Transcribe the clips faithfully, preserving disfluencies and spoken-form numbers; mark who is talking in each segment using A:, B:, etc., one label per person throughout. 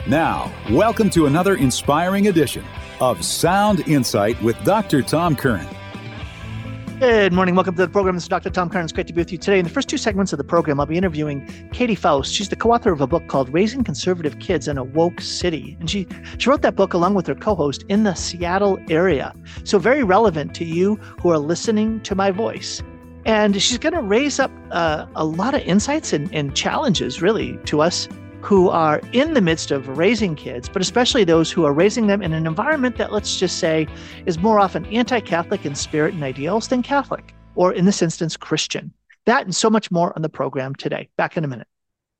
A: Now, welcome to another inspiring edition of Sound Insight with Doctor Tom Curran.
B: Good morning. Welcome to the program. This is Doctor Tom Curran. It's great to be with you today. In the first two segments of the program, I'll be interviewing Katie Faust. She's the co-author of a book called Raising Conservative Kids in a Woke City. And she, she wrote that book along with her co-host in the Seattle area. So very relevant to you who are listening to my voice. And she's going to raise up uh, a lot of insights and, and challenges, really, to us who are in the midst of raising kids, but especially those who are raising them in an environment that, let's just say, is more often anti-Catholic in spirit and ideals than Catholic, or in this instance, Christian. That and so much more on the program today. Back in a minute.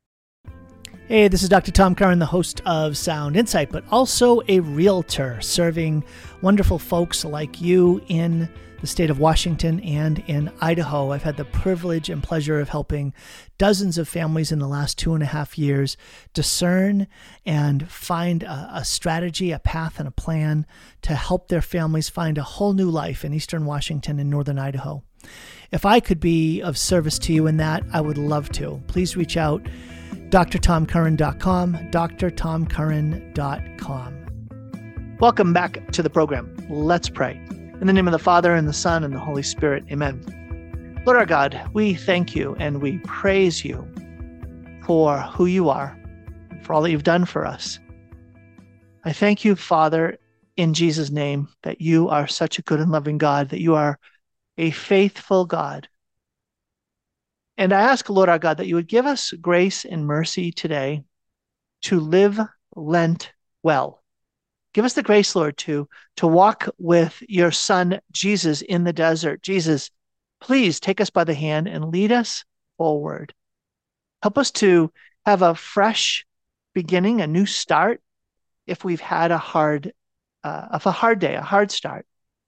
B: Hey, this is Doctor Tom Curran, the host of Sound Insight, but also a realtor serving wonderful folks like you in the state of Washington and in Idaho. I've had the privilege and pleasure of helping dozens of families in the last two and a half years discern and find a, a strategy, a path, and a plan to help their families find a whole new life in Eastern Washington and Northern Idaho. If I could be of service to you in that, I would love to. Please reach out, d r tom curran dot com, d r tom curran dot com. Welcome back to the program. Let's pray. In the name of the Father, and the Son, and the Holy Spirit, amen. Lord our God, we thank you and we praise you for who you are, and for all that you've done for us. I thank you, Father, in Jesus' name, that you are such a good and loving God, that you are a faithful God. And I ask, Lord our God, that you would give us grace and mercy today to live Lent well. Give us the grace, Lord, to, to walk with your son, Jesus, in the desert. Jesus, please take us by the hand and lead us forward. Help us to have a fresh beginning, a new start, if we've had a hard, uh, of a hard day, a hard start.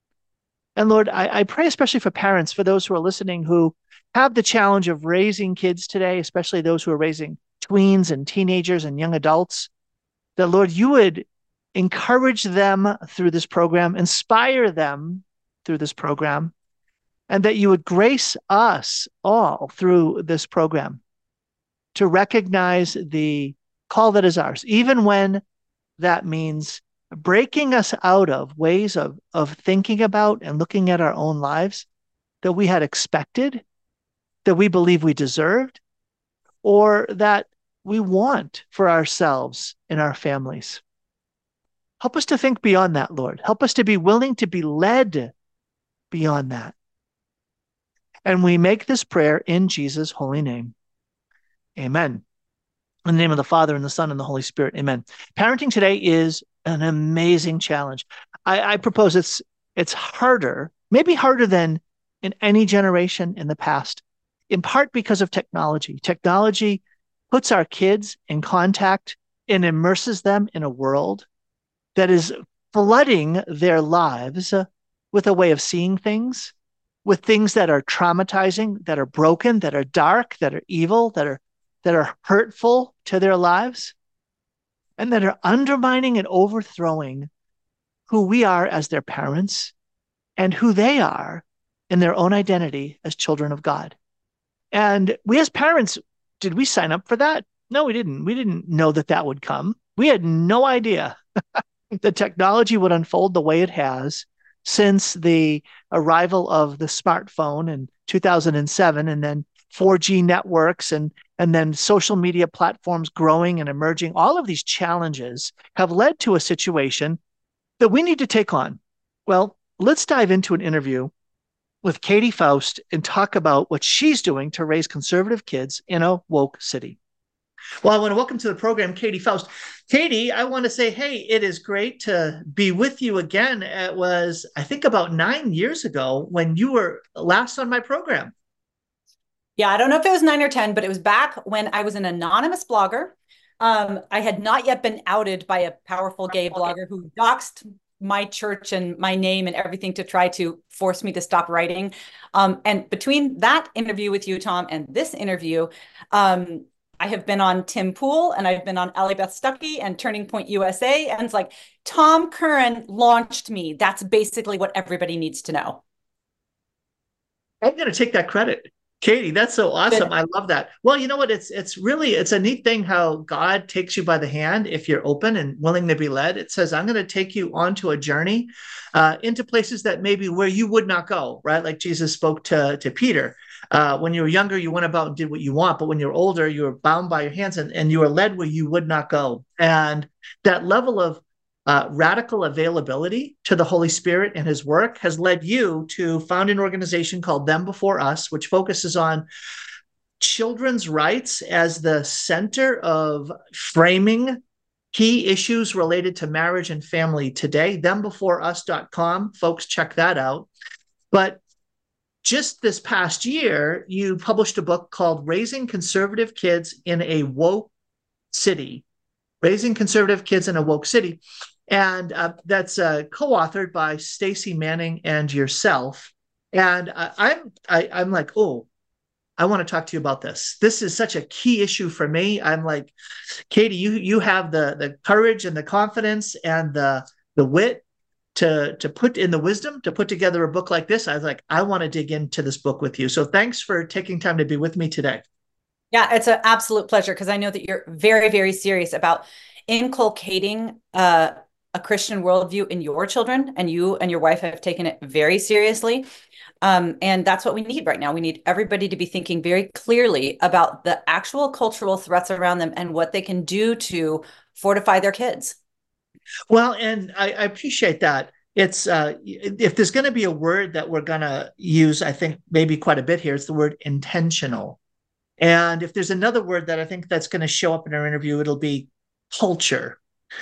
B: And Lord, I, I pray especially for parents, for those who are listening, who have the challenge of raising kids today, especially those who are raising tweens and teenagers and young adults, that, Lord, you would encourage them through this program, inspire them through this program, and that you would grace us all through this program to recognize the call that is ours, even when that means breaking us out of ways of, of thinking about and looking at our own lives that we had expected, that we believe we deserved, or that we want for ourselves and our families. Help us to think beyond that, Lord. Help us to be willing to be led beyond that. And we make this prayer in Jesus' holy name. Amen. In the name of the Father, and the Son, and the Holy Spirit. Amen. Parenting today is an amazing challenge. I, I propose it's it's harder, maybe harder than in any generation in the past, in part because of technology. Technology puts our kids in contact and immerses them in a world that is flooding their lives with a way of seeing things, with things that are traumatizing, that are broken, that are dark, that are evil, that are that are hurtful to their lives, and that are undermining and overthrowing who we are as their parents and who they are in their own identity as children of God. And we as parents, did we sign up for that? No, we didn't. We didn't know that that would come. We had no idea the technology would unfold the way it has since the arrival of the smartphone in two thousand seven, and then four G networks, and, and then social media platforms growing and emerging. All of these challenges have led to a situation that we need to take on. Well, let's dive into an interview with Katie Faust and talk about what she's doing to raise conservative kids in a woke city. Well, I want to welcome to the program Katie Faust. Katie, I want to say, hey, it is great to be with you again. It was, I think, about nine years ago when you were last on my program.
C: Yeah, I don't know if it was nine or ten, but it was back when I was an anonymous blogger. Um, I had not yet been outed by a powerful gay blogger who doxed my church and my name and everything to try to force me to stop writing. Um, and between that interview with you, Tom, and this interview, um, I have been on Tim Pool, and I've been on Allie Beth Stuckey and Turning Point U S A. And it's like, Tom Curran launched me. That's basically what everybody needs to know.
B: I'm going to take that credit. Katie, that's so awesome.
C: Good.
B: I love that. Well, you know what? It's it's really it's a neat thing how God takes you by the hand if you're open and willing to be led. It says, "I'm going to take you onto a journey uh, into places that maybe where you would not go." Right, like Jesus spoke to to Peter. Uh, when you were younger, you went about and did what you want, but when you're older, you were bound by your hands and, and you were led where you would not go. And that level of uh, radical availability to the Holy Spirit and his work has led you to found an organization called Them Before Us, which focuses on children's rights as the center of framing key issues related to marriage and family today. them before us dot com. Folks, check that out. But just this past year, you published a book called Raising Conservative Kids in a Woke City. Raising Conservative Kids in a Woke City. And uh, that's uh, co-authored by Stacey Manning and yourself. And uh, I'm I, I'm like, oh, I want to talk to you about this. This is such a key issue for me. I'm like, Katie, you you have the the courage and the confidence and the the wit to to put in the wisdom to put together a book like this. I was like, I want to dig into this book with you. So thanks for taking time to be with me today.
C: Yeah, it's an absolute pleasure because I know that you're very, very serious about inculcating uh, a Christian worldview in your children, and you and your wife have taken it very seriously. Um, and that's what we need right now. We need everybody to be thinking very clearly about the actual cultural threats around them and what they can do to fortify their kids.
B: Well, and I, I appreciate that. It's uh, if there's going to be a word that we're going to use, I think maybe quite a bit here, it's the word intentional. And if there's another word that I think that's going to show up in our interview, it'll be culture.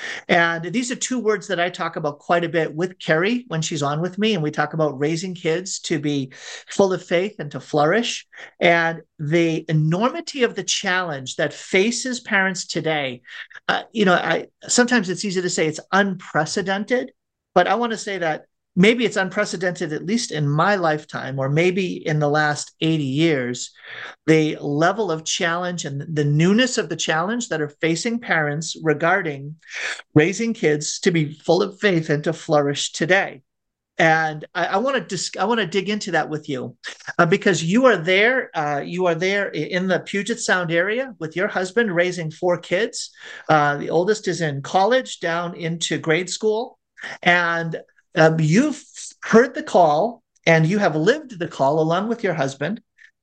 B: And these are two words that I talk about quite a bit with Carrie when she's on with me. And we talk about raising kids to be full of faith and to flourish. And the enormity of the challenge that faces parents today, uh, you know, I sometimes it's easy to say it's unprecedented, but I want to say that maybe it's unprecedented, at least in my lifetime, or maybe in the last eighty years, the level of challenge and the newness of the challenge that are facing parents regarding raising kids to be full of faith and to flourish today. And I, I want to dis- I want to dig into that with you uh, because you are there. Uh, you are there in the Puget Sound area with your husband raising four kids. Uh, the oldest is in college, down into grade school, and Um, you've heard the call and you have lived the call along with your husband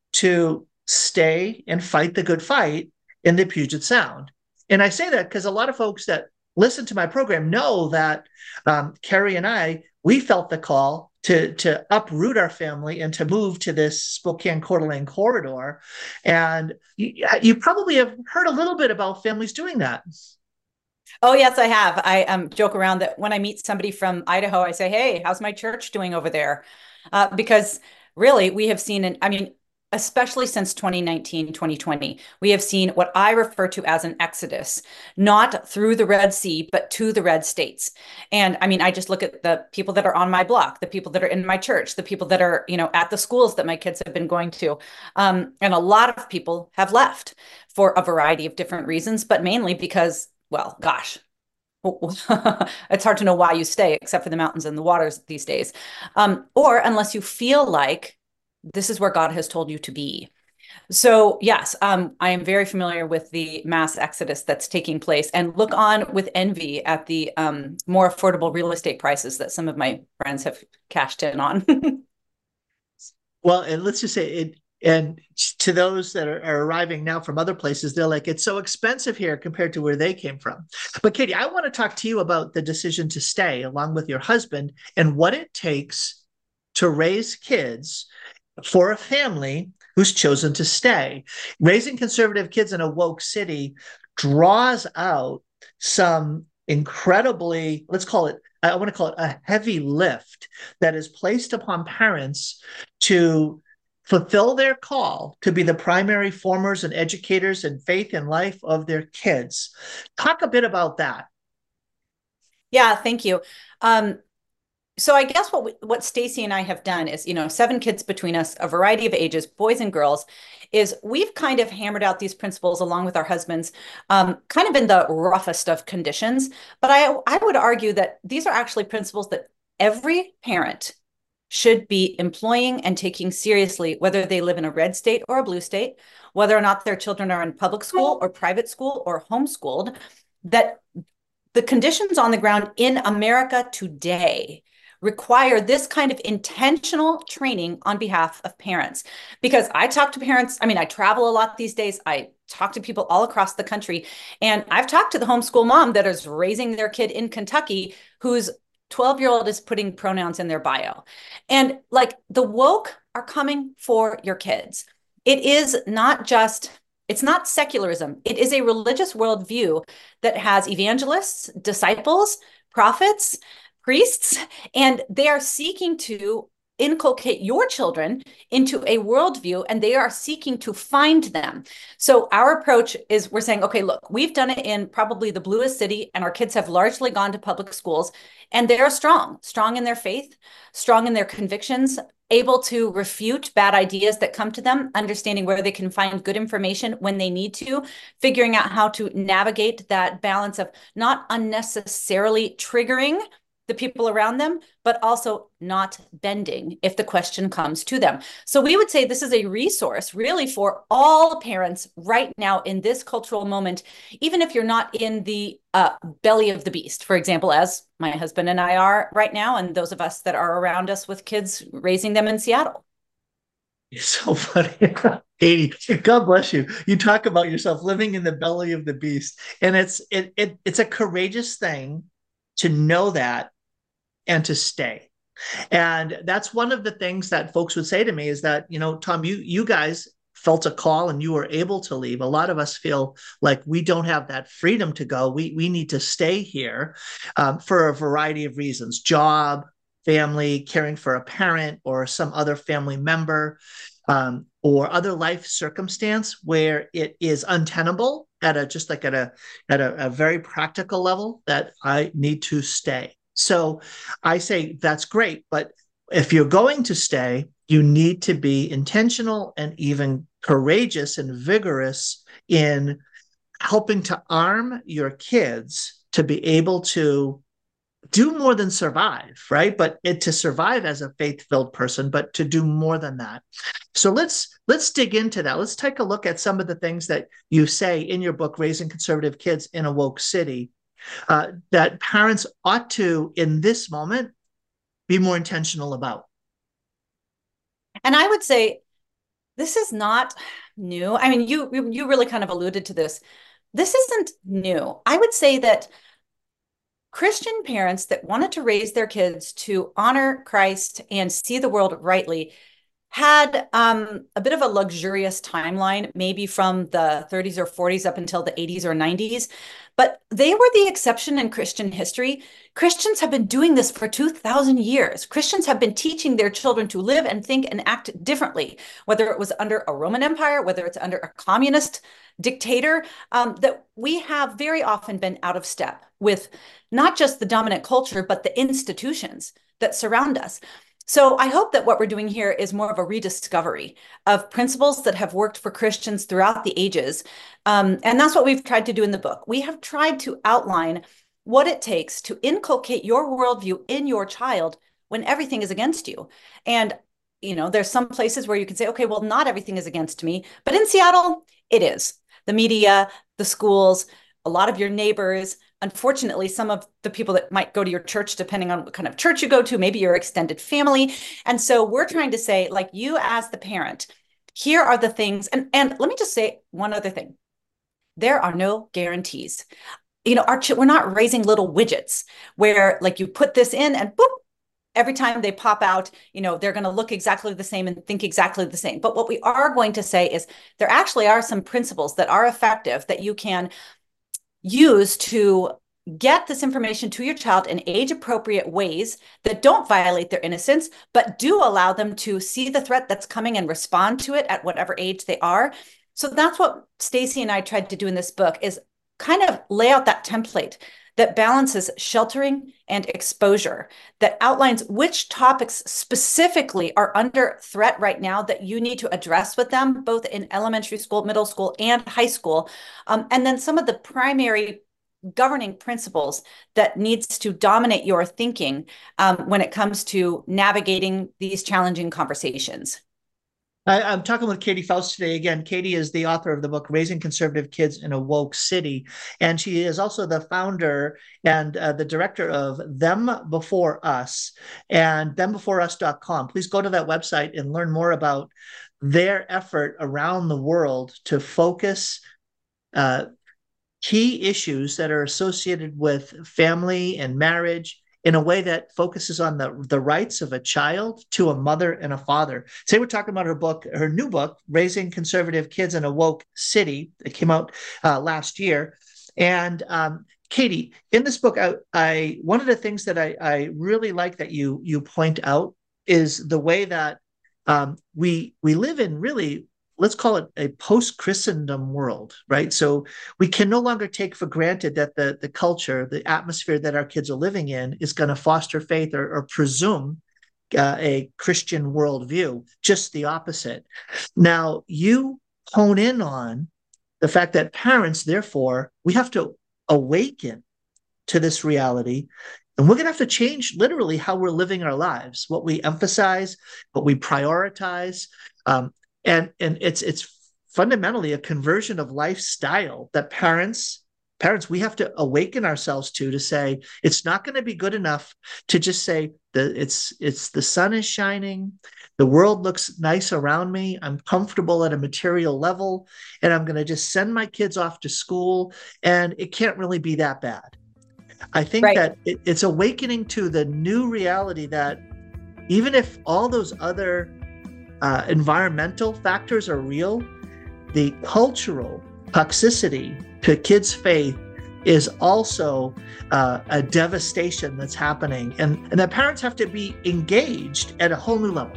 B: to stay and fight the good fight in the Puget Sound. And I say that because a lot of folks that listen to my program know that um, Carrie and I, we felt the call to, to uproot our family and to move to this Spokane Coeur d'Alene corridor. And you, you probably have heard a little bit about families doing that.
C: Oh, yes, I have. I um, joke around that when I meet somebody from Idaho, I say, hey, how's my church doing over there? Uh, because really, we have seen, an, I mean, especially since twenty nineteen, twenty twenty, we have seen what I refer to as an exodus, not through the Red Sea, but to the red states. And I mean, I just look at the people that are on my block, the people that are in my church, the people that are, you know, at the schools that my kids have been going to. Um, and a lot of people have left for a variety of different reasons, but mainly because, well, gosh, it's hard to know why you stay, except for the mountains and the waters these days. Um, or unless you feel like this is where God has told you to be. So yes, um, I am very familiar with the mass exodus that's taking place, and look on with envy at the um, more affordable real estate prices that some of my friends have cashed in on.
B: Well, and let's just say it, and to those that are, are arriving now from other places, they're like, it's so expensive here compared to where they came from. But Katie, I want to talk to you about the decision to stay along with your husband and what it takes to raise kids for a family who's chosen to stay. Raising conservative kids in a woke city draws out some incredibly, let's call it, I want to call it a heavy lift that is placed upon parents to fulfill their call to be the primary formers and educators in faith and life of their kids. Talk a bit about that.
C: Yeah, thank you. Um, so I guess what we, what Stacey and I have done is, you know, seven kids between us, a variety of ages, boys and girls, is we've kind of hammered out these principles along with our husbands, um, kind of in the roughest of conditions. But I I would argue that these are actually principles that every parent should be employing and taking seriously, whether they live in a red state or a blue state, whether or not their children are in public school or private school or homeschooled, that the conditions on the ground in America today require this kind of intentional training on behalf of parents. Because I talk to parents, I mean, I travel a lot these days. I talk to people all across the country. And I've talked to the homeschool mom that is raising their kid in Kentucky, whose twelve-year-old is putting pronouns in their bio. And like, the woke are coming for your kids. It is not just, it's not secularism. It is a religious worldview that has evangelists, disciples, prophets, priests, and they are seeking to inculcate your children into a worldview, and they are seeking to find them. So our approach is, we're saying, okay, look, we've done it in probably the bluest city, and our kids have largely gone to public schools, and they are strong, strong in their faith, strong in their convictions, able to refute bad ideas that come to them, understanding where they can find good information when they need to, figuring out how to navigate that balance of not unnecessarily triggering the people around them, but also not bending if the question comes to them. So we would say this is a resource really for all parents right now in this cultural moment, even if you're not in the uh, belly of the beast, for example, as my husband and I are right now, and those of us that are around us with kids raising them in Seattle.
B: You're so funny. Katie, God bless you. You talk about yourself living in the belly of the beast. And it's it, it it's a courageous thing to know that and to stay. And that's one of the things that folks would say to me is that, you know, Tom, you you guys felt a call and you were able to leave. A lot of us feel like we don't have that freedom to go. We we need to stay here um, for a variety of reasons: job, family, caring for a parent or some other family member, um, or other life circumstance where it is untenable at a just like at a at a, a very practical level that I need to stay. So I say that's great, but if you're going to stay, you need to be intentional and even courageous and vigorous in helping to arm your kids to be able to do more than survive, right? But it, to survive as a faith-filled person, but to do more than that. So let's let's dig into that. Let's take a look at some of the things that you say in your book, Raising Conservative Kids in a Woke City, uh, that parents ought to, in this moment, be more intentional about.
C: And I would say this is not new. I mean, you you really kind of alluded to this. This isn't new. I would say that Christian parents that wanted to raise their kids to honor Christ and see the world rightly had um, a bit of a luxurious timeline, maybe from the thirties or forties up until the eighties or nineties. But they were the exception in Christian history. Christians have been doing this for two thousand years. Christians have been teaching their children to live and think and act differently, whether it was under a Roman Empire, whether it's under a communist dictator, um, that we have very often been out of step with not just the dominant culture, but the institutions that surround us. So I hope that what we're doing here is more of a rediscovery of principles that have worked for Christians throughout the ages. Um, and that's what we've tried to do in the book. We have tried to outline what it takes to inculcate your worldview in your child when everything is against you. And, you know, there's some places where you can say, okay, well, not everything is against me, but in Seattle, it is. The media, the schools, a lot of your neighbors, unfortunately, some of the people that might go to your church, depending on what kind of church you go to, maybe your extended family. And so we're trying to say, like, you as the parent, here are the things. And, and let me just say one other thing. There are no guarantees. You know, our we're not raising little widgets where, like, you put this in and boop, every time they pop out, you know, they're going to look exactly the same and think exactly the same. But what we are going to say is there actually are some principles that are effective that you can use to get this information to your child in age-appropriate ways that don't violate their innocence, but do allow them to see the threat that's coming and respond to it at whatever age they are. So that's what Stacy and I tried to do in this book, is kind of lay out that template that balances sheltering and exposure, that outlines which topics specifically are under threat right now that you need to address with them, both in elementary school, middle school, and high school. Um, and then some of the primary governing principles that needs to dominate your thinking um, when it comes to navigating these challenging conversations.
B: I, I'm talking with Katie Faust today. Again, Katie is the author of the book Raising Conservative Kids in a Woke City, and she is also the founder and uh, the director of Them Before Us and them before us dot com. Please go to that website and learn more about their effort around the world to focus uh, key issues that are associated with family and marriage in a way that focuses on the, the rights of a child to a mother and a father. Today we're talking about her book, her new book, Raising Conservative Kids in a Woke City. It came out uh, last year. And um, Katie, in this book, I, I one of the things that I, I really like that you you point out is the way that um, we we live in really, let's call it a post-Christendom world, right? So we can no longer take for granted that the, the culture, the atmosphere that our kids are living in is going to foster faith or, or presume uh, a Christian worldview, just the opposite. Now, you hone in on the fact that parents, therefore, we have to awaken to this reality, and we're going to have to change literally how we're living our lives, what we emphasize, what we prioritize, um, And and it's it's fundamentally a conversion of lifestyle that parents parents we have to awaken ourselves to to say it's not going to be good enough to just say that it's it's the sun is shining, the world looks nice around me, I'm comfortable at a material level, and I'm going to just send my kids off to school, and it can't really be that bad. I think right. that it, it's awakening to the new reality that even if all those other Uh, environmental factors are real, the cultural toxicity to kids' faith is also uh, a devastation that's happening, and, and that parents have to be engaged at a whole new level.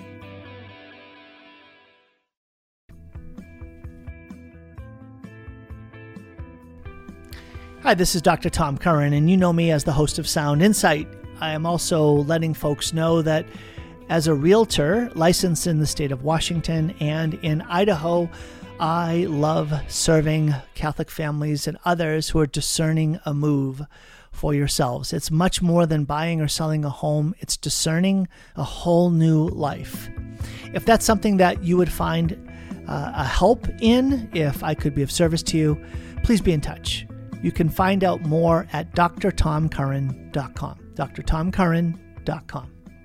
D: Hi, this is Doctor Tom Curran, and you know me as the host of Sound Insight. I am also letting folks know that as a realtor licensed in the state of Washington and in Idaho, I love serving Catholic families and others who are discerning a move for yourselves. It's much more than buying or selling a home. It's discerning a whole new life. If that's something that you would find uh, a help in, if I could be of service to you, please be in touch. You can find out more at d r tom curran dot com, d r tom curran dot com.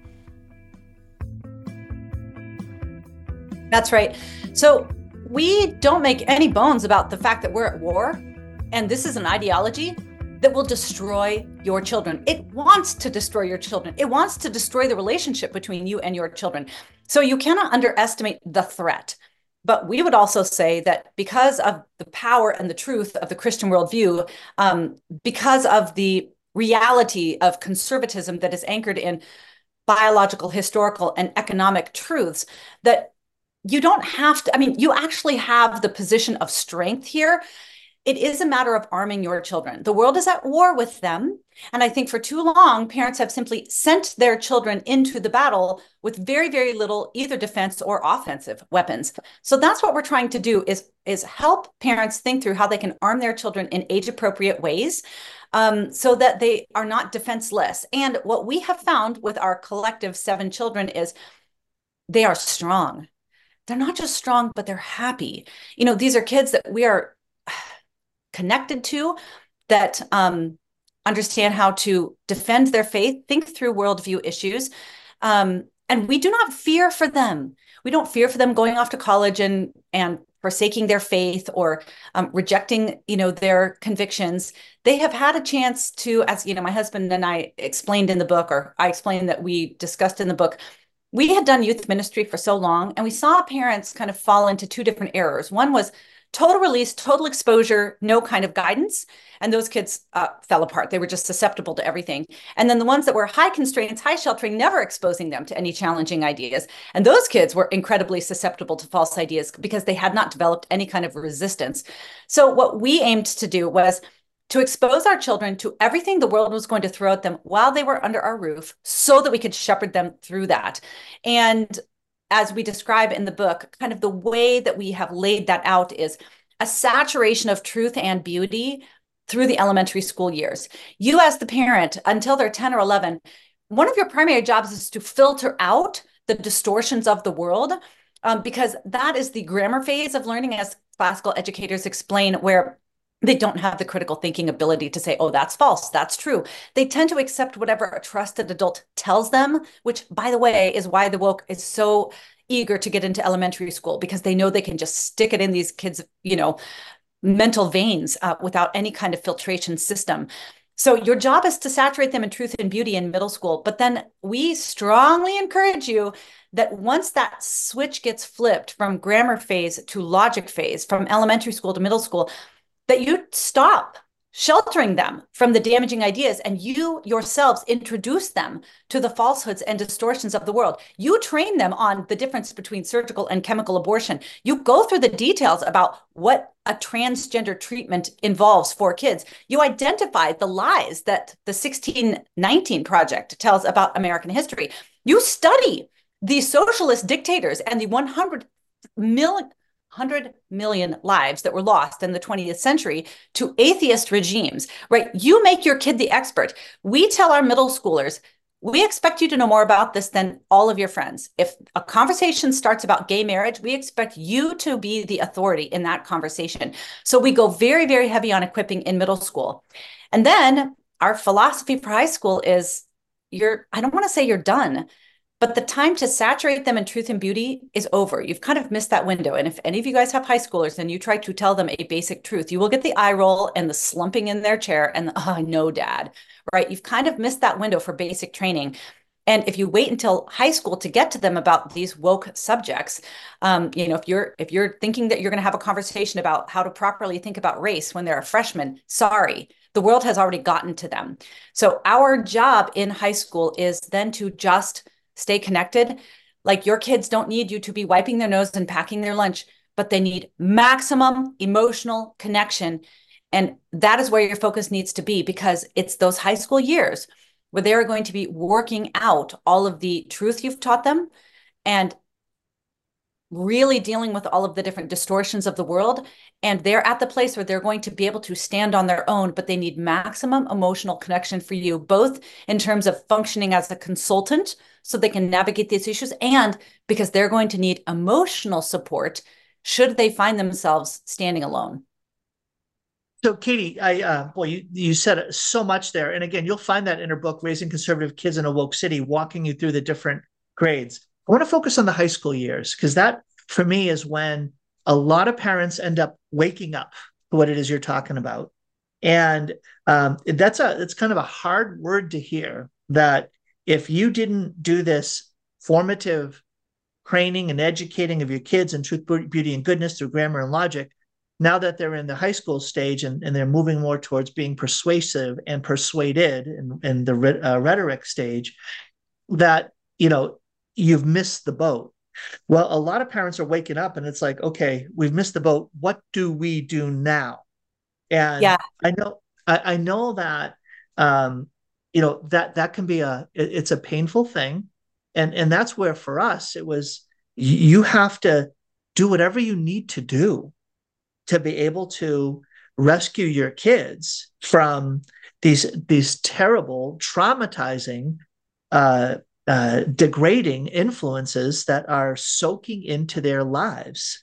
C: That's right. So we don't make any bones about the fact that we're at war, and this is an ideology that will destroy your children. It wants to destroy your children. It wants to destroy the relationship between you and your children. So you cannot underestimate the threat. But we would also say that because of the power and the truth of the Christian worldview, um, because of the reality of conservatism that is anchored in biological, historical, and economic truths, that you don't have to, I mean, you actually have the position of strength here. It is a matter of arming your children. The world is at war with them. And I think for too long, parents have simply sent their children into the battle with very, very little either defense or offensive weapons. So that's what we're trying to do is, is help parents think through how they can arm their children in age-appropriate ways um, so that they are not defenseless. And what we have found with our collective seven children is they are strong. They're not just strong, but they're happy. You know, these are kids that we are connected to, that um, understand how to defend their faith, think through worldview issues. Um, and we do not fear for them. We don't fear for them going off to college and, and forsaking their faith or um, rejecting, you know, their convictions. They have had a chance to, as, you know, my husband and I explained in the book, or I explained that we discussed in the book, we had done youth ministry for so long, and we saw parents kind of fall into two different errors. One was total release, total exposure, no kind of guidance. And those kids uh, fell apart. They were just susceptible to everything. And then the ones that were high constraints, high sheltering, never exposing them to any challenging ideas. And those kids were incredibly susceptible to false ideas because they had not developed any kind of resistance. So what we aimed to do was to expose our children to everything the world was going to throw at them while they were under our roof so that we could shepherd them through that. And as we describe in the book, kind of the way that we have laid that out is a saturation of truth and beauty through the elementary school years. You as the parent, until they're ten or eleven, one of your primary jobs is to filter out the distortions of the world, um, because that is the grammar phase of learning, as classical educators explain, where they don't have the critical thinking ability to say, oh, that's false, that's true. They tend to accept whatever a trusted adult tells them, which, by the way, is why the woke is so eager to get into elementary school, because they know they can just stick it in these kids, you know, mental veins uh, without any kind of filtration system. So your job is to saturate them in truth and beauty in middle school. But then we strongly encourage you that once that switch gets flipped from grammar phase to logic phase, from elementary school to middle school, that you stop sheltering them from the damaging ideas and you yourselves introduce them to the falsehoods and distortions of the world. You train them on the difference between surgical and chemical abortion. You go through the details about what a transgender treatment involves for kids. You identify the lies that the sixteen nineteen Project tells about American history. You study the socialist dictators and the one hundred million one hundred million lives that were lost in the twentieth century to atheist regimes, right? You make your kid the expert. We tell our middle schoolers, we expect you to know more about this than all of your friends. If a conversation starts about gay marriage, we expect you to be the authority in that conversation. So we go very, very heavy on equipping in middle school. And then our philosophy for high school is you're, I don't want to say you're done, but the time to saturate them in truth and beauty is over. You've kind of missed that window. And if any of you guys have high schoolers and you try to tell them a basic truth, you will get the eye roll and the slumping in their chair and the, oh, no, dad, right? You've kind of missed that window for basic training. And if you wait until high school to get to them about these woke subjects, um, you know, if you're if you're thinking that you're going to have a conversation about how to properly think about race when they're a freshman, sorry, the world has already gotten to them. So our job in high school is then to just stay connected. Like, your kids don't need you to be wiping their nose and packing their lunch, but they need maximum emotional connection. And that is where your focus needs to be, because it's those high school years where they're going to be working out all of the truth you've taught them and really dealing with all of the different distortions of the world. And they're at the place where they're going to be able to stand on their own, but they need maximum emotional connection for you, both in terms of functioning as a consultant so they can navigate these issues, and because they're going to need emotional support should they find themselves standing alone.
B: So, Katie, I uh, boy, you, you said so much there. And again, you'll find that in her book, Raising Conservative Kids in a Woke City, walking you through the different grades. I want to focus on the high school years, because that, for me, is when a lot of parents end up waking up to what it is you're talking about. And um, that's a it's kind of a hard word to hear, that if you didn't do this formative training and educating of your kids in truth, beauty, and goodness through grammar and logic, now that they're in the high school stage and, and they're moving more towards being persuasive and persuaded in, in the uh, rhetoric stage, that, you know, you've missed the boat. Well, a lot of parents are waking up and it's like, okay, we've missed the boat. What do we do now? And yeah. I know, I, I know that, um, you know, that, that can be a, it, it's a painful thing. And, and that's where for us, it was, you have to do whatever you need to do to be able to rescue your kids from these, these terrible, traumatizing, uh, uh, degrading influences that are soaking into their lives.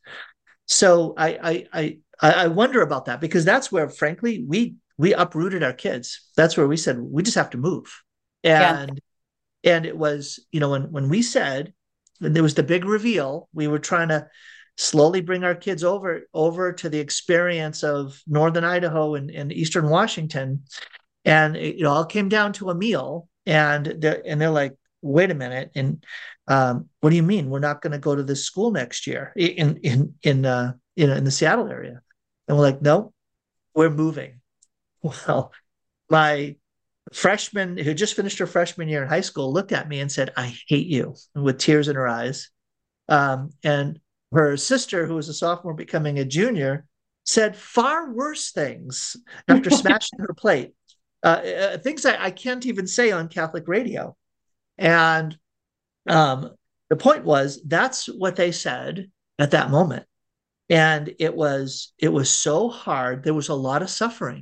B: So I, I, I, I wonder about that, because that's where, frankly, we, we uprooted our kids. That's where we said, we just have to move. And, yeah. and it was, you know, when, when we said, when there was the big reveal, we were trying to slowly bring our kids over, over to the experience of Northern Idaho and, and Eastern Washington. And it, it all came down to a meal, and they're, and they're like, wait a minute. And um, what do you mean? We're not going to go to this school next year in, in, in, uh, in, in the Seattle area. And we're like, no, we're moving. Well, my freshman who just finished her freshman year in high school looked at me and said, I hate you, with tears in her eyes. Um, and her sister, who was a sophomore becoming a junior, said far worse things after smashing her plate. Uh, uh, things I, I can't even say on Catholic radio. And um, the point was, that's what they said at that moment. And it was, it was so hard. There was a lot of suffering.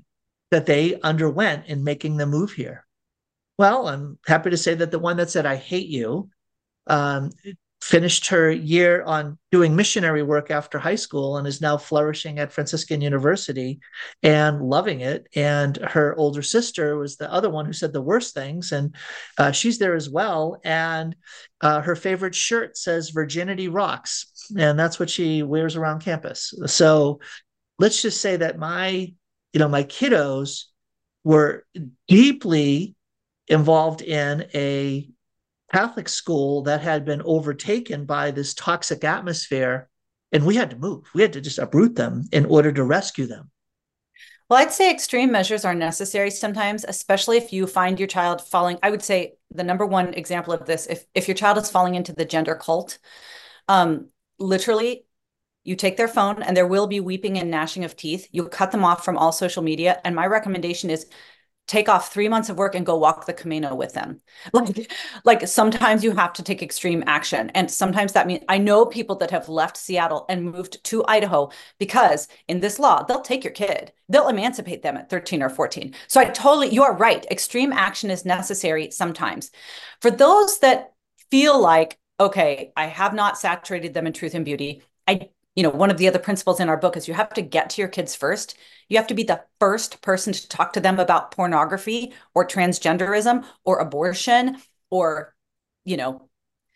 B: that they underwent in making the move here? Well, I'm happy to say that the one that said, I hate you, um, finished her year on doing missionary work after high school and is now flourishing at Franciscan University and loving it. And her older sister was the other one who said the worst things. And uh, she's there as well. And uh, her favorite shirt says Virginity Rocks. And that's what she wears around campus. So let's just say that my, you know, my kiddos were deeply involved in a Catholic school that had been overtaken by this toxic atmosphere, and we had to move. We had to just uproot them in order to rescue them.
C: Well, I'd say extreme measures are necessary sometimes, especially if you find your child falling. I would say the number one example of this, if, if your child is falling into the gender cult, um, literally, you take their phone and there will be weeping and gnashing of teeth. You cut them off from all social media. And my recommendation is take off three months of work and go walk the Camino with them. Like, like sometimes you have to take extreme action. And sometimes that means, I know people that have left Seattle and moved to Idaho because in this law, they'll take your kid. They'll emancipate them at thirteen or fourteen. So I totally, you are right. Extreme action is necessary sometimes. For those that feel like, okay, I have not saturated them in truth and beauty. I You know, one of the other principles in our book is you have to get to your kids first. You have to be the first person to talk to them about pornography or transgenderism or abortion or, you know,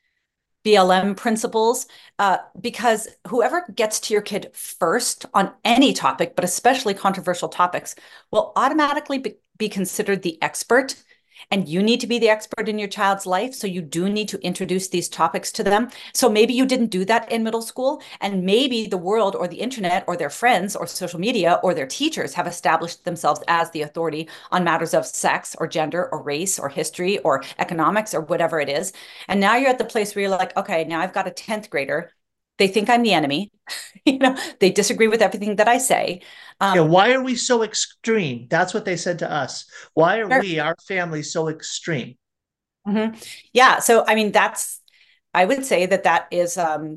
C: B L M principles, uh, because whoever gets to your kid first on any topic, but especially controversial topics, will automatically be, be considered the expert. And you need to be the expert in your child's life. So you do need to introduce these topics to them. So maybe you didn't do that in middle school. And maybe the world or the internet or their friends or social media or their teachers have established themselves as the authority on matters of sex or gender or race or history or economics or whatever it is. And now you're at the place where you're like, okay, now I've got a tenth grader. They think I'm the enemy. You know, they disagree with everything that I say. Um,
B: yeah, why are we so extreme? That's what they said to us. Why are
C: sure.
B: we, our family, so extreme?
C: Mm-hmm. Yeah. So, I mean, that's, I would say that that is, um,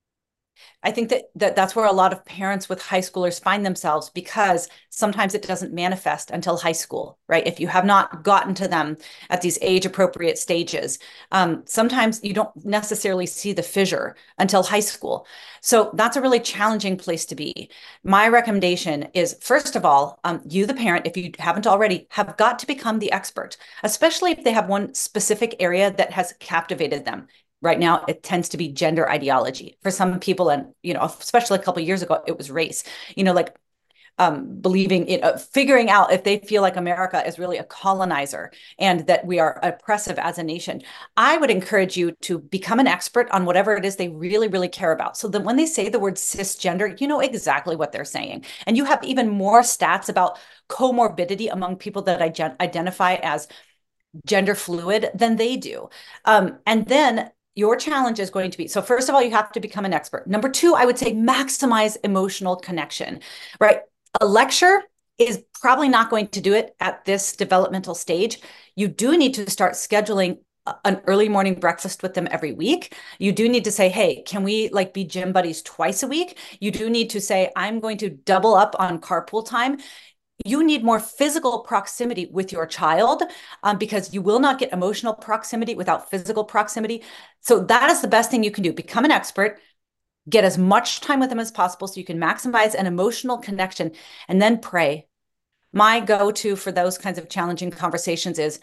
C: I think that, that that's where a lot of parents with high schoolers find themselves, because sometimes it doesn't manifest until high school, right? If you have not gotten to them at these age appropriate stages, um, sometimes you don't necessarily see the fissure until high school. So that's a really challenging place to be. My recommendation is, first of all, um, you, the parent, if you haven't already, have got to become the expert, especially if they have one specific area that has captivated them. Right now, it tends to be gender ideology for some people. And, you know, especially a couple of years ago, it was race, you know, like um, believing in uh, figuring out if they feel like America is really a colonizer and that we are oppressive as a nation. I would encourage you to become an expert on whatever it is they really, really care about. So that when they say the word cisgender, you know exactly what they're saying. And you have even more stats about comorbidity among people that ident- identify as gender fluid than they do. Um, and then your challenge is going to be, so first of all, you have to become an expert. Number two, I would say maximize emotional connection, right? A lecture is probably not going to do it at this developmental stage. You do need to start scheduling an early morning breakfast with them every week. You do need to say, hey, can we like be gym buddies twice a week? You do need to say, I'm going to double up on carpool time. You need more physical proximity with your child um, because you will not get emotional proximity without physical proximity. So that is the best thing you can do. Become an expert, get as much time with them as possible so you can maximize an emotional connection, and then pray. My go-to for those kinds of challenging conversations is,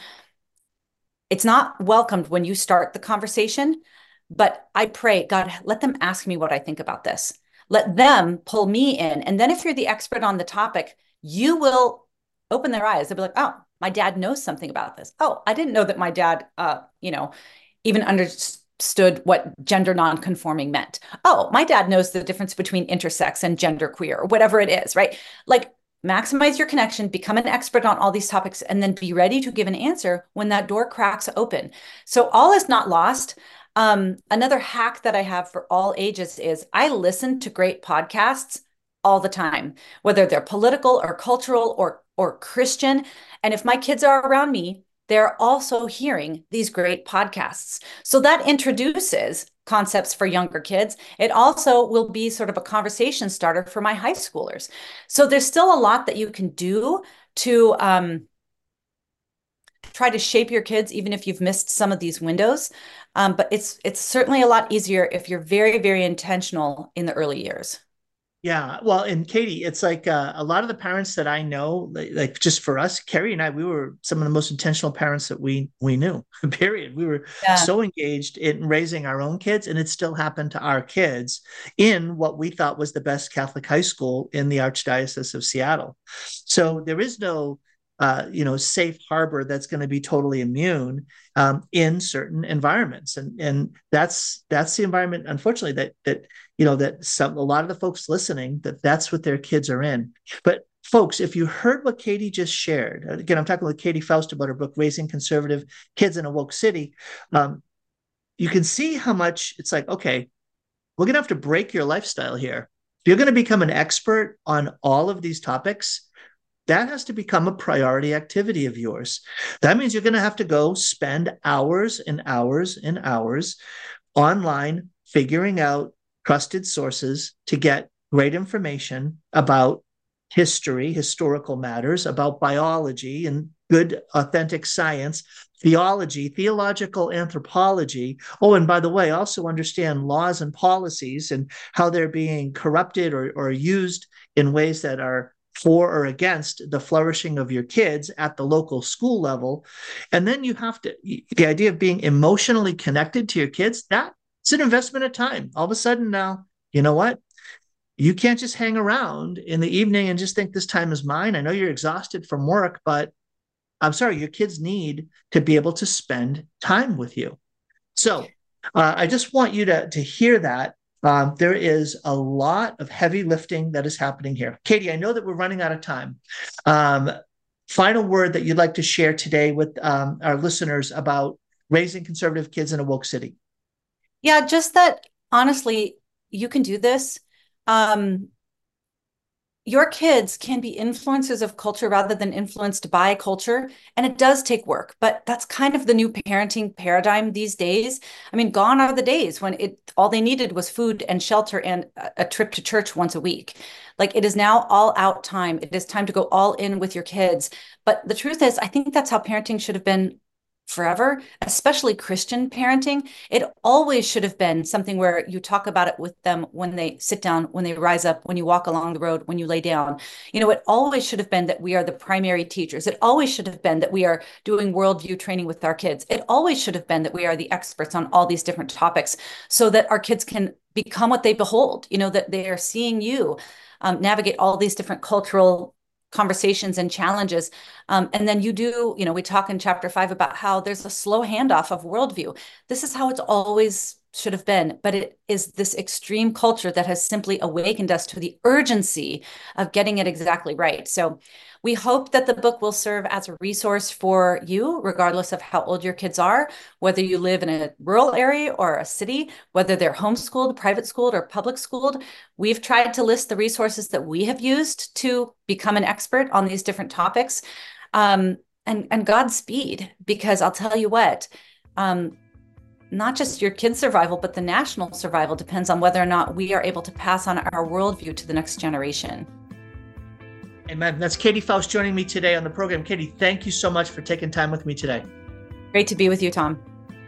C: it's not welcomed when you start the conversation, but I pray, God, let them ask me what I think about this. Let them pull me in. And then if you're the expert on the topic, you will open their eyes. They'll be like, oh, my dad knows something about this. Oh, I didn't know that my dad, uh, you know, even understood what gender nonconforming meant. Oh, my dad knows the difference between intersex and genderqueer or whatever it is, right? Like, maximize your connection, become an expert on all these topics, and then be ready to give an answer when that door cracks open. So all is not lost. Um, another hack that I have for all ages is I listen to great podcasts all the time, whether they're political or cultural or, or Christian. And if my kids are around me, they're also hearing these great podcasts. So that introduces concepts for younger kids. It also will be sort of a conversation starter for my high schoolers. So there's still a lot that you can do, to um, try to shape your kids, even if you've missed some of these windows. Um, but it's it's certainly a lot easier if you're very, very intentional in the early years.
B: Yeah, well, and Katie, it's like uh, a lot of the parents that I know, like, like just for us, Carrie and I, we were some of the most intentional parents that we we knew. Period. We were
C: Yeah.
B: so engaged in raising our own kids, and it still happened to our kids in what we thought was the best Catholic high school in the Archdiocese of Seattle. So there is no uh, you know, safe harbor that's going to be totally immune um, in certain environments, and and that's that's the environment, unfortunately, that that you know that some a lot of the folks listening, that that's what their kids are in. But folks, if you heard what Katie just shared, again, I'm talking with Katie Faust about her book Raising Conservative Kids in a Woke City. Um, you can see how much it's like, okay, we're going to have to break your lifestyle here. If you're going to become an expert on all of these topics, that has to become a priority activity of yours. That means you're going to have to go spend hours and hours and hours online figuring out trusted sources to get great information about history, historical matters, about biology and good, authentic science, theology, theological anthropology. Oh, and by the way, also understand laws and policies and how they're being corrupted or, or used in ways that are for or against the flourishing of your kids at the local school level. And then you have to, the idea of being emotionally connected to your kids, that's an investment of time. All of a sudden now, you know what? You can't just hang around in the evening and just think this time is mine. I know you're exhausted from work, but I'm sorry, your kids need to be able to spend time with you. So uh, I just want you to, to hear that. Um, there is a lot of heavy lifting that is happening here. Katie, I know that we're running out of time. Um, final word that you'd like to share today with um, our listeners about raising conservative kids in a woke city.
C: Yeah, just that, honestly, you can do this. Um, your kids can be influencers of culture rather than influenced by culture. And it does take work, but that's kind of the new parenting paradigm these days. I mean, gone are the days when it all they needed was food and shelter and a trip to church once a week. Like, it is now all out time. It is time to go all in with your kids. But the truth is, I think that's how parenting should have been forever, especially Christian parenting. It always should have been something where you talk about it with them when they sit down, when they rise up, when you walk along the road, when you lay down. You know, it always should have been that we are the primary teachers. It always should have been that we are doing worldview training with our kids. It always should have been that we are the experts on all these different topics so that our kids can become what they behold, you know, that they are seeing you um, navigate all these different cultural conversations and challenges. Um, and then you do, you know, we talk in chapter five about how there's a slow handoff of worldview. This is how it's always should have been, but it is this extreme culture that has simply awakened us to the urgency of getting it exactly right. So we hope that the book will serve as a resource for you, regardless of how old your kids are, whether you live in a rural area or a city, whether they're homeschooled, private schooled, or public schooled. We've tried to list the resources that we have used to become an expert on these different topics. Um, and, and Godspeed, because I'll tell you what, um, not just your kids' survival, but the national survival depends on whether or not we are able to pass on our worldview to the next generation.
B: Amen. That's Katie Faust joining me today on the program. Katie, thank you so much for taking time with me today.
C: Great to be with you, Tom.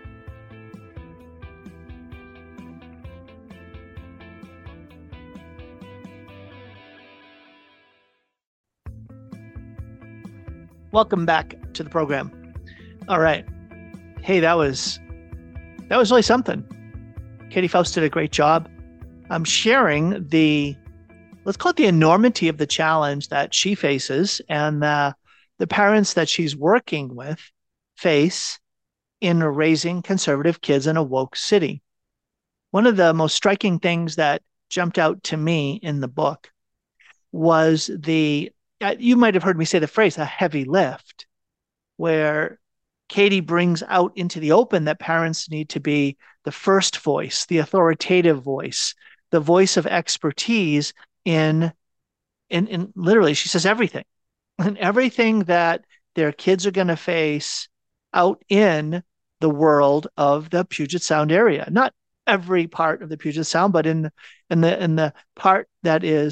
B: Welcome back to the program. All right. Hey, that was that was really something. Katie Faust did a great job. I'm sharing the, let's call it the enormity of the challenge that she faces and uh, the parents that she's working with face in raising conservative kids in a woke city. One of the most striking things that jumped out to me in the book was the, uh, you might have heard me say the phrase, a heavy lift, where Katie brings out into the open that parents need to be the first voice, the authoritative voice, the voice of expertise in, in, in literally, she says everything, and everything that their kids are going to face out in the world of the Puget Sound area. Not every part of the Puget Sound, but in, in the in the part that is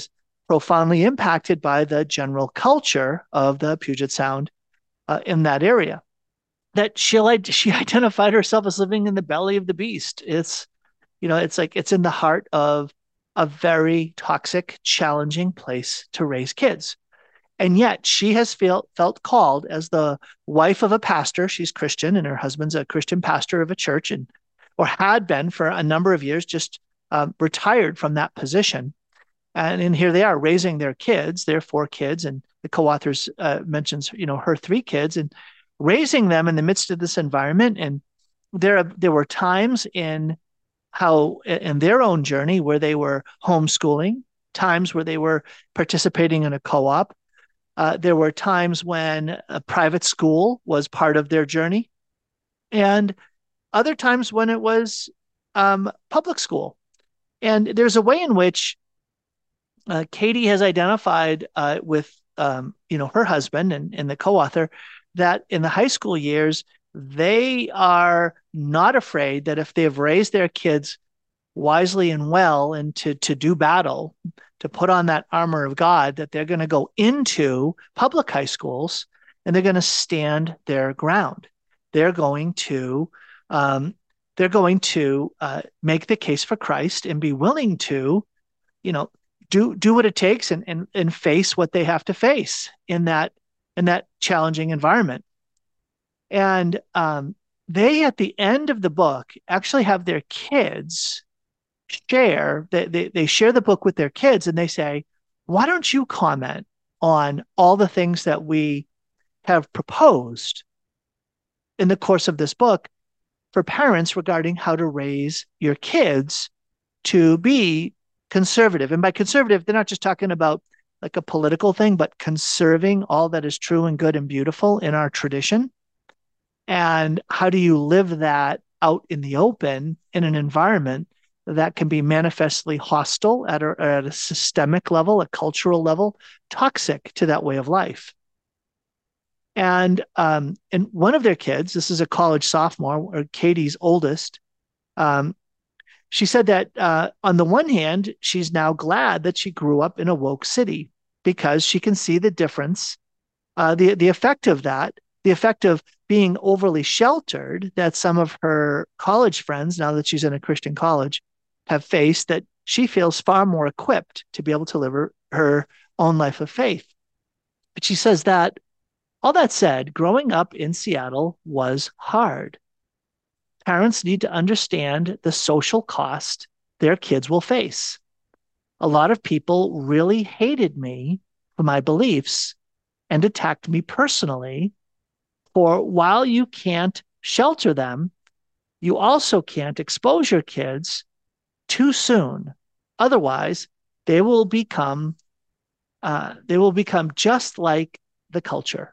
B: profoundly impacted by the general culture of the Puget Sound uh, in that area. That she she identified herself as living in the belly of the beast. It's, you know, it's like it's in the heart of a very toxic, challenging place to raise kids. And yet she has felt felt called as the wife of a pastor. She's Christian, and her husband's a Christian pastor of a church, and or had been for a number of years, just um, retired from that position. And, and here they are raising their kids, their four kids, and the co-authors uh, mentions, you know, her three kids, and raising them in the midst of this environment. And there, there were times in how in their own journey where they were homeschooling, times where they were participating in a co-op. Uh, there were times when a private school was part of their journey, and other times when it was um, public school. And there's a way in which uh, Katie has identified uh, with um, you know, her husband and, and the co-author that in the high school years, they are not afraid that if they've raised their kids wisely and well and to, to do battle, to put on that armor of God, that they're going to go into public high schools and they're going to stand their ground. They're going to um, they're going to uh, make the case for Christ and be willing to, you know, do do what it takes and and and face what they have to face in that in that challenging environment. And um, they, at the end of the book, actually have their kids share, they, they, they share the book with their kids, and they say, why don't you comment on all the things that we have proposed in the course of this book for parents regarding how to raise your kids to be conservative. And by conservative, they're not just talking about like a political thing, but conserving all that is true and good and beautiful in our tradition. And how do you live that out in the open in an environment that can be manifestly hostile at a, at a systemic level, a cultural level, toxic to that way of life? And um, and one of their kids, this is a college sophomore, or Katie's oldest, um, she said that uh, on the one hand, she's now glad that she grew up in a woke city because she can see the difference, uh, the the effect of that, the effect of being overly sheltered that some of her college friends, now that she's in a Christian college, have faced, that she feels far more equipped to be able to live her, her own life of faith. But she says that, all that said, growing up in Seattle was hard. Parents need to understand the social cost their kids will face. A lot of people really hated me for my beliefs and attacked me personally. For while you can't shelter them, you also can't expose your kids too soon. Otherwise, they will become uh, they will become just like the culture.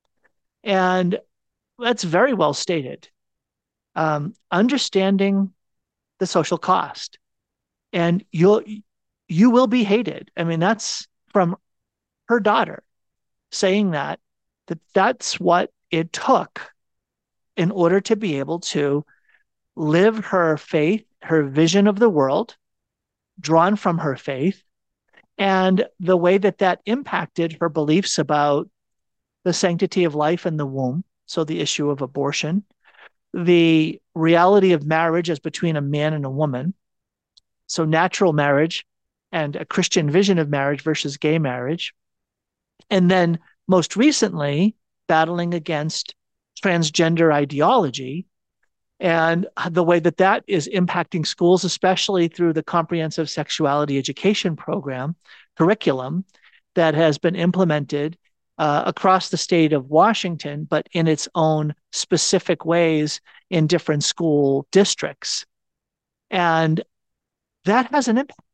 B: And that's very well stated. Um, understanding the social cost, and you'll you will be hated. I mean, that's from her daughter saying that that that's what it took in order to be able to live her faith, her vision of the world, drawn from her faith, and the way that that impacted her beliefs about the sanctity of life in the womb, so the issue of abortion, the reality of marriage as between a man and a woman, so natural marriage and a Christian vision of marriage versus gay marriage, and then most recently, battling against transgender ideology and the way that that is impacting schools, especially through the comprehensive sexuality education program curriculum that has been implemented uh, across the state of Washington, but in its own specific ways in different school districts. And that has an impact.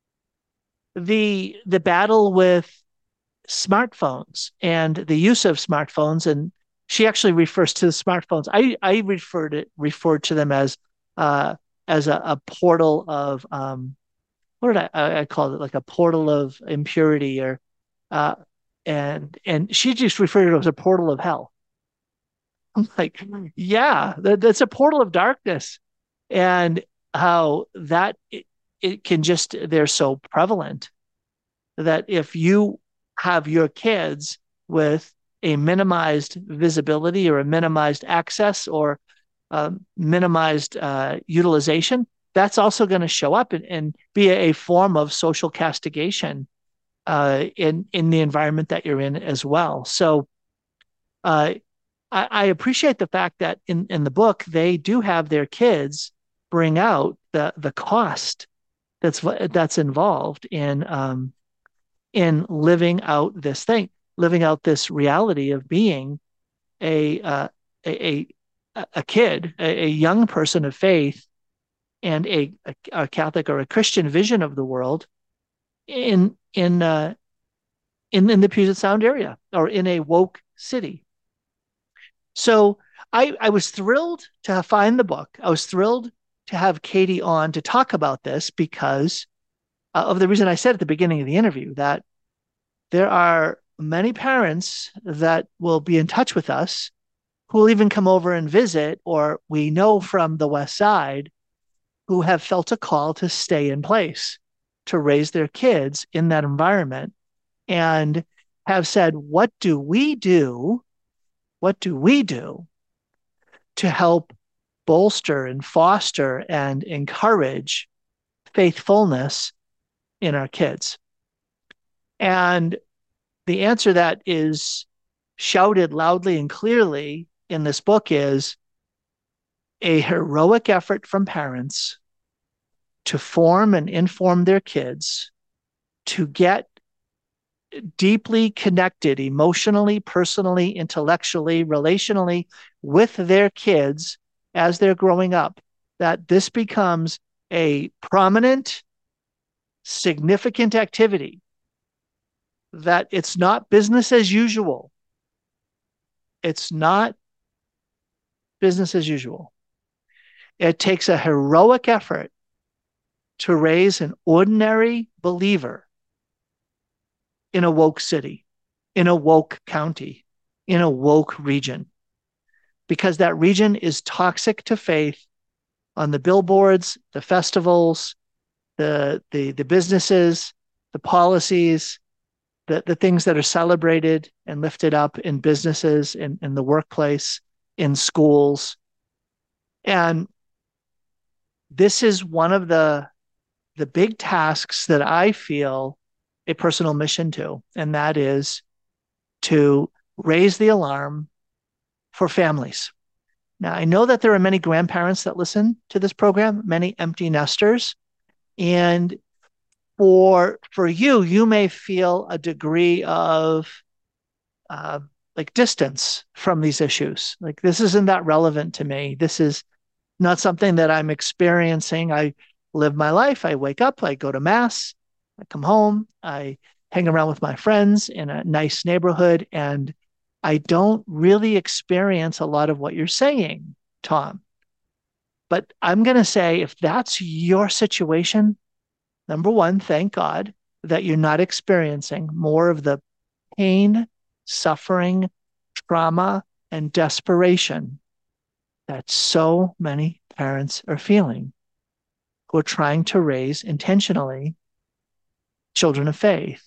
B: The, the battle with smartphones and the use of smartphones, and she actually refers to the smartphones. I, I referred it referred to them as uh, as a, a portal of um, what did I, I call it? Like a portal of impurity, or uh, and and she just referred to it as a portal of hell. I'm like, yeah, that, that's a portal of darkness, and how that it, it can just they're so prevalent. that if you have your kids with a minimized visibility or a minimized access or uh, minimized uh, utilization, that's also going to show up and, and be a, a form of social castigation uh, in, in the environment that you're in as well. So uh, I, I appreciate the fact that in, in the book, they do have their kids bring out the, the cost that's that's involved in um, in living out this thing, living out this reality of being a uh, a, a a kid, a, a young person of faith, and a, a, a Catholic or a Christian vision of the world in in uh, in in the Puget Sound area or in a woke city. So I I was thrilled to find the book. I was thrilled to have Katie on to talk about this because uh, of the reason I said at the beginning of the interview that there are many parents that will be in touch with us who will even come over and visit, or we know from the West Side, who have felt a call to stay in place, to raise their kids in that environment, and have said, what do we do? What do we do to help bolster and foster and encourage faithfulness in our kids? And the answer that is shouted loudly and clearly in this book is a heroic effort from parents to form and inform their kids to get deeply connected emotionally, personally, intellectually, relationally with their kids as they're growing up, that this becomes a prominent, significant activity, that it's not business as usual. It's not business as usual. It takes a heroic effort to raise an ordinary believer in a woke city, in a woke county, in a woke region, because that region is toxic to faith on the billboards, the festivals, the the, the businesses, the policies, the, the things that are celebrated and lifted up in businesses, in, in the workplace, in schools. And this is one of the, the big tasks that I feel a personal mission to, and that is to raise the alarm for families. Now, I know that there are many grandparents that listen to this program, many empty nesters, and for for you, you may feel a degree of uh, like distance from these issues. Like, this isn't that relevant to me. This is not something that I'm experiencing. I live my life. I wake up, I go to mass, I come home, I hang around with my friends in a nice neighborhood, and I don't really experience a lot of what you're saying, Tom. But I'm going to say, if that's your situation, number one, thank God that you're not experiencing more of the pain, suffering, trauma, and desperation that so many parents are feeling who are trying to raise intentionally children of faith,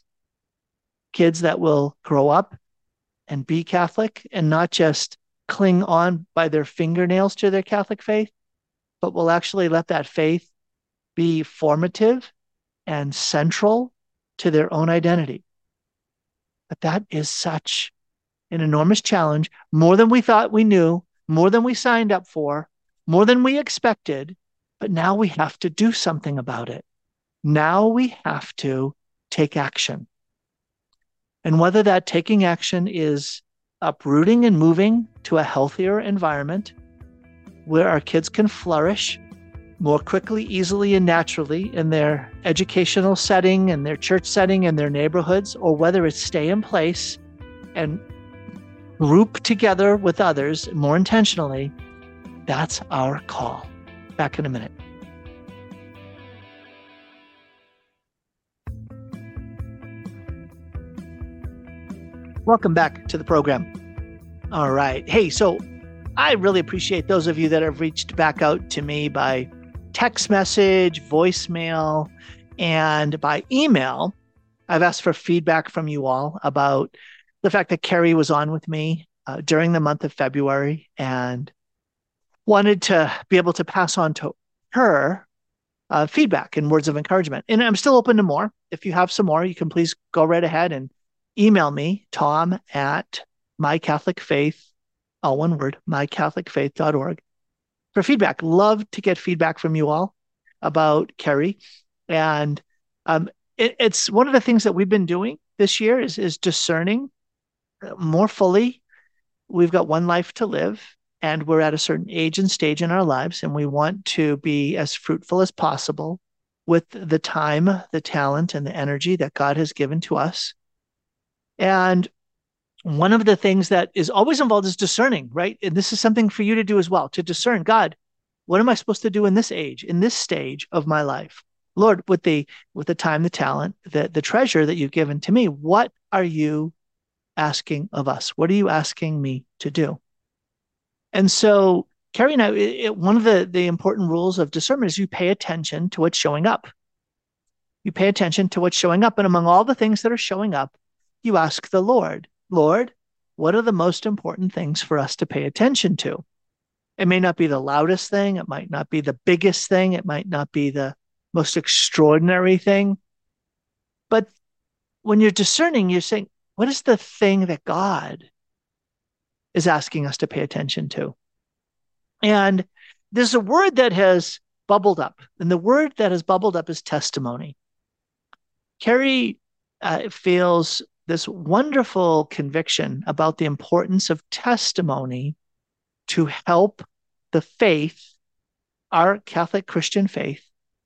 B: kids that will grow up and be Catholic and not just cling on by their fingernails to their Catholic faith, but will actually let that faith be formative and central to their own identity. But that is such an enormous challenge, more than we thought we knew, more than we signed up for, more than we expected, but now we have to do something about it. Now we have to take action. And whether that taking action is uprooting and moving to a healthier environment where our kids can flourish more quickly, easily, and naturally in their educational setting and their church setting and their neighborhoods, or whether it's stay in place and group together with others more intentionally, that's our call. Back in a minute. Welcome back to the program. All right. Hey, so I really appreciate those of you that have reached back out to me by text message, voicemail, and by email. I've asked for feedback from you all about the fact that Carrie was on with me uh, during the month of February and wanted to be able to pass on to her uh, feedback and words of encouragement. And I'm still open to more. If you have some more, you can please go right ahead and email me, Tom at mycatholicfaith, all one word, mycatholicfaith dot org, for feedback. Love to get feedback from you all about Carrie. And um, it, it's one of the things that we've been doing this year is, is discerning more fully. We've got one life to live, and we're at a certain age and stage in our lives, and we want to be as fruitful as possible with the time, the talent, and the energy that God has given to us. And one of the things that is always involved is discerning, right? And this is something for you to do as well, to discern, God, what am I supposed to do in this age, in this stage of my life? Lord, with the with the time, the talent, the, the treasure that you've given to me, what are you asking of us? What are you asking me to do? And so, Carrie and I, it, one of the, the important rules of discernment is you pay attention to what's showing up. You pay attention to what's showing up. And among all the things that are showing up, you ask the Lord, Lord, what are the most important things for us to pay attention to? It may not be the loudest thing. It might not be the biggest thing. It might not be the most extraordinary thing. But when you're discerning, you're saying, what is the thing that God is asking us to pay attention to? And there's a word that has bubbled up, and the word that has bubbled up is testimony. Carrie uh, feels this wonderful conviction about the importance of testimony to help the faith, our Catholic Christian faith,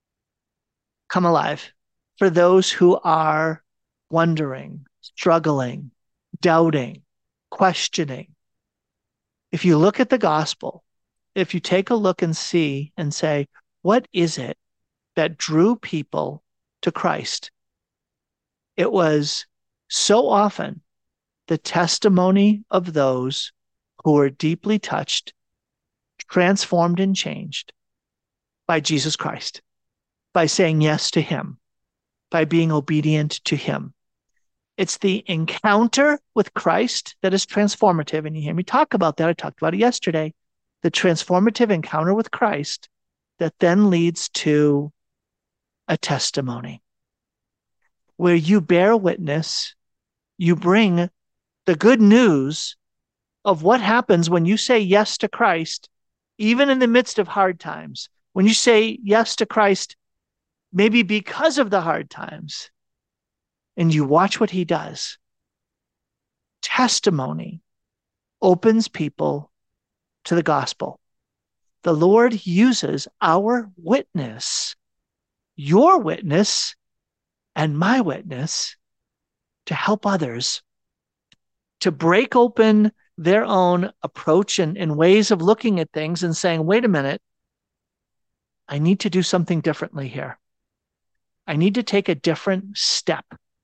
B: come alive for those who are wondering, struggling, doubting, questioning. If you look at the gospel, if you take a look and see and say, what is it that drew people to Christ? It was so often the testimony of those who were deeply touched, transformed, and changed by Jesus Christ, by saying yes to him, by being obedient to him. It's the encounter with Christ that is transformative. And you hear me talk about that. I talked about it yesterday. The transformative encounter with Christ that then leads to a testimony where you bear witness, you bring the good news of what happens when you say yes to Christ, even in the midst of hard times. When you say yes to Christ, maybe because of the hard times, and you watch what he does. Testimony opens people to the gospel. The Lord uses our witness, your witness, and my witness to help others to break open their own approach and, and ways of looking at things and saying, wait a minute, I need to do something differently here. I need to take a different step.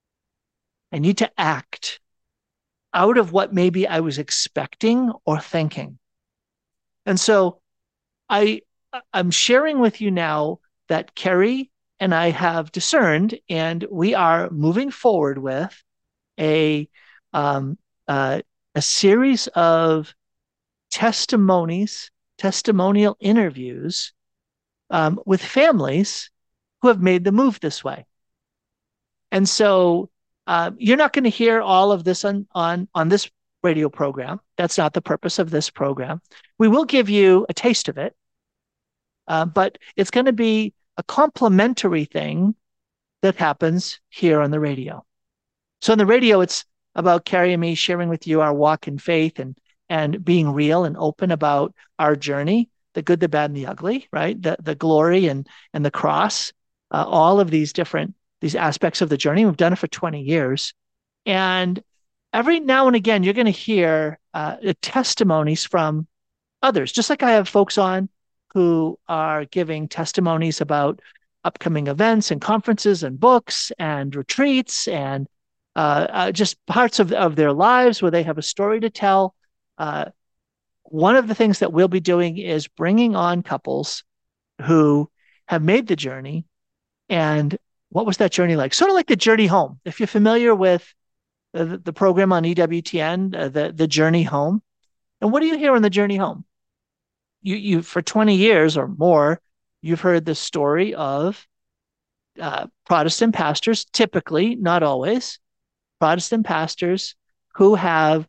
B: I need to act out of what maybe I was expecting or thinking. And so I, I'm sharing with you now that Carrie and I have discerned, and we are moving forward with a, um, uh, a series of testimonies, testimonial interviews um, with families who have made the move this way. And so uh, you're not going to hear all of this on, on, on this radio program. That's not the purpose of this program. We will give you a taste of it, uh, but it's going to be a complementary thing that happens here on the radio. So on the radio, it's about Carrie and me sharing with you our walk in faith and, and being real and open about our journey, the good, the bad, and the ugly, right? The, the glory and, and the cross, uh, all of these different, these aspects of the journey. We've done it for twenty years. And every now and again, you're going to hear uh, testimonies from others, just like I have folks on who are giving testimonies about upcoming events and conferences and books and retreats and uh, uh, just parts of, of their lives where they have a story to tell. Uh, one of the things that we'll be doing is bringing on couples who have made the journey, and what was that journey like? Sort of like the journey home. If you're familiar with the, the program on E W T N, uh, the, the journey home. And what do you hear on the journey home? You, you for twenty years or more, you've heard the story of uh, Protestant pastors, typically, not always, Protestant pastors who have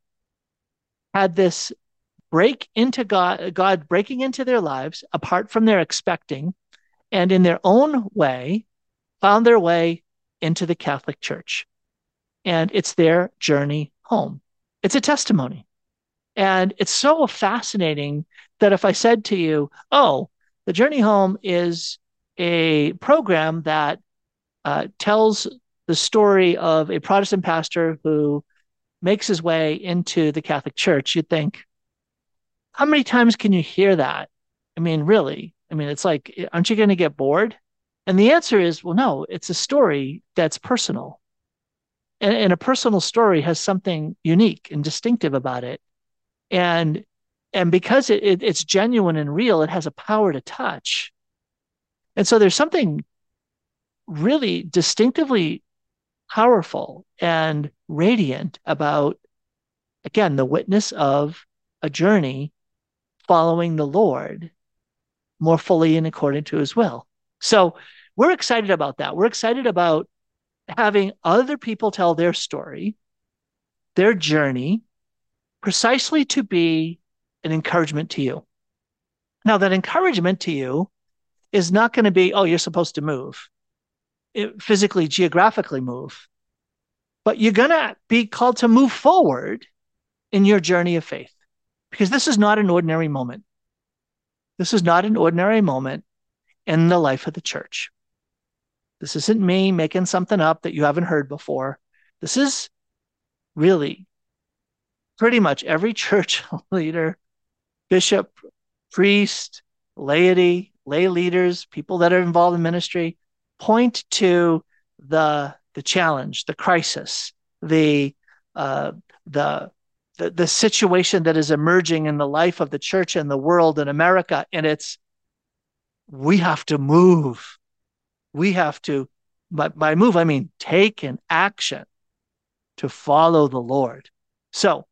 B: had this break into God, God breaking into their lives apart from their expecting, and in their own way, found their way into the Catholic Church. And it's their journey home. It's a testimony. And it's so fascinating that if I said to you, oh, the Journey Home is a program that uh, tells the story of a Protestant pastor who makes his way into the Catholic Church, you'd think, how many times can you hear that? I mean, really? I mean, it's like, aren't you going to get bored? And the answer is, well, no, it's a story that's personal. And, and a personal story has something unique and distinctive about it. And and because it, it, it's genuine and real, it has a power to touch. And so there's something really distinctively powerful and radiant about, again, the witness of a journey following the Lord more fully and according to his will. So we're excited about that. We're excited about having other people tell their story, their journey, precisely to be an encouragement to you. Now, that encouragement to you is not going to be, oh, you're supposed to move, it, physically, geographically move, but you're going to be called to move forward in your journey of faith, because this is not an ordinary moment. This is not an ordinary moment in the life of the church. This isn't me making something up that you haven't heard before. This is really pretty much every church leader, bishop, priest, laity, lay leaders, people that are involved in ministry, point to the, the challenge, the crisis, the, uh, the, the, the situation that is emerging in the life of the church and the world in America. And it's, we have to move. We have to, by, by move, I mean take an action to follow the Lord. So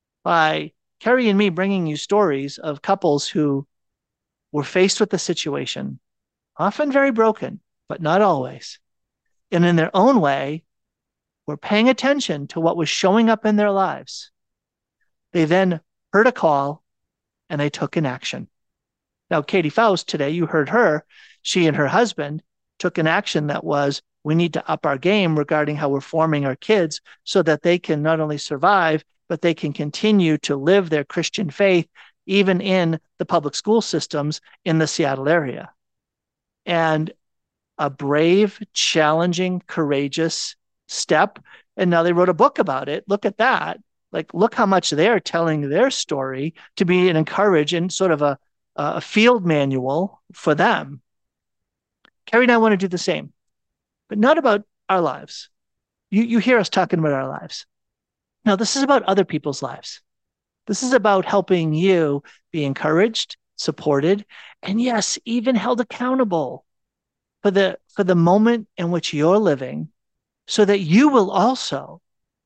B: by Carrie and me bringing you stories of couples who were faced with the situation, often very broken, but not always, and in their own way, were paying attention to what was showing up in their lives, they then heard a call and they took an action. Now, Katie Faust, today, you heard her, she and her husband took an action that was, we need to up our game regarding how we're forming our kids so that they can not only survive, but they can continue to live their Christian faith, even in the public school systems in the Seattle area. And a brave, challenging, courageous step. And now they wrote a book about it. Look at that. Like, look how much they're telling their story to be an encourage and sort of a, a field manual for them. Carrie and I want to do the same, but not about our lives. You, you hear us talking about our lives. No, this is about other people's lives. This is about helping you be encouraged, supported, and yes, even held accountable for the, for the moment in which you're living, so that you will also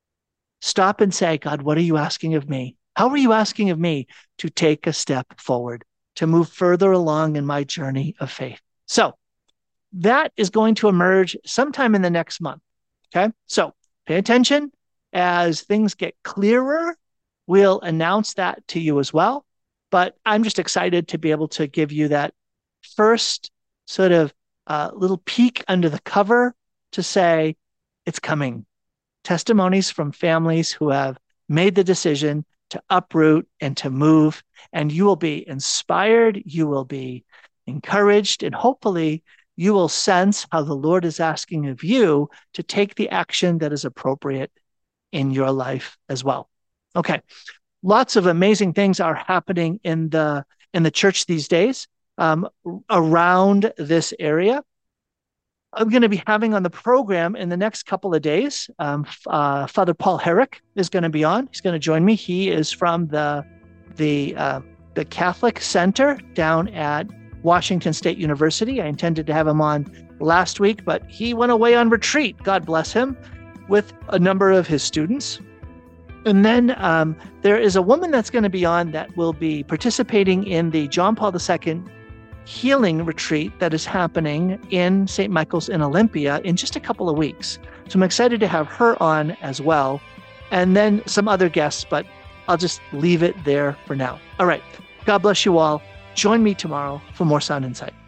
B: stop and say, God, what are you asking of me? How are you asking of me to take a step forward, to move further along in my journey of faith? So that is going to emerge sometime in the next month. Okay. So pay attention as things get clearer. We'll announce that to you as well. But I'm just excited to be able to give you that first sort of uh, little peek under the cover to say it's coming. Testimonies from families who have made the decision to uproot and to move, and you will be inspired, you will be encouraged, and hopefully you will sense how the Lord is asking of you to take the action that is appropriate in your life as well. Okay, lots of amazing things are happening in the in the church these days um, around this area. I'm going to be having on the program in the next couple of days, um, uh, Father Paul Herrick is going to be on. He's going to join me. He is from the the uh, the Catholic Center down at Washington State University. I intended to have him on last week, but he went away on retreat, God bless him, with a number of his students. And then um, there is a woman that's going to be on that will be participating in the John Paul the Second healing retreat that is happening in Saint Michael's in Olympia in just a couple of weeks. So I'm excited to have her on as well. And then some other guests, but I'll just leave it there for now. All right. God bless you all. Join me tomorrow for more Sound Insight.